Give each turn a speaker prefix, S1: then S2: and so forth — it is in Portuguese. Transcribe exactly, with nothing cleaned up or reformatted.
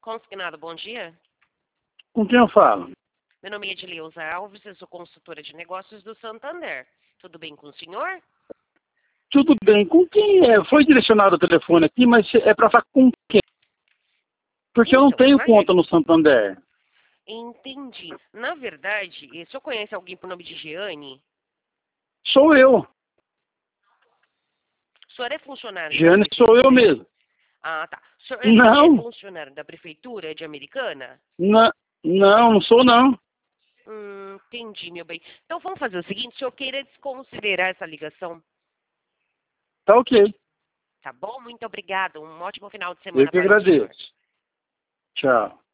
S1: Consignado, bom dia.
S2: Com quem eu falo?
S1: Meu nome é Edileuza Alves, eu sou consultora de negócios do Santander. Tudo bem com o senhor?
S2: Tudo bem. Com quem é? Foi direcionado o telefone aqui, mas é para falar com quem? Porque eu não
S1: Então,
S2: tenho
S1: na
S2: conta no Santander.
S1: Entendi. Na verdade, o senhor conhece alguém por nome de Jeane?
S2: Sou eu.
S1: O senhor é funcionário da
S2: Jeane, sou eu
S1: prefeitura?
S2: mesmo.
S1: Ah, tá. O senhor
S2: Não.
S1: é funcionário da prefeitura de Americana?
S2: Não, não, não sou não.
S1: Hum, entendi, meu bem. Então vamos fazer o seguinte, o senhor queira desconsiderar essa ligação,
S2: Tá ok.
S1: tá bom? Muito obrigada. Um ótimo final de
S2: Eu
S1: semana
S2: que
S1: para o senhor.
S2: agradeço. Tchau.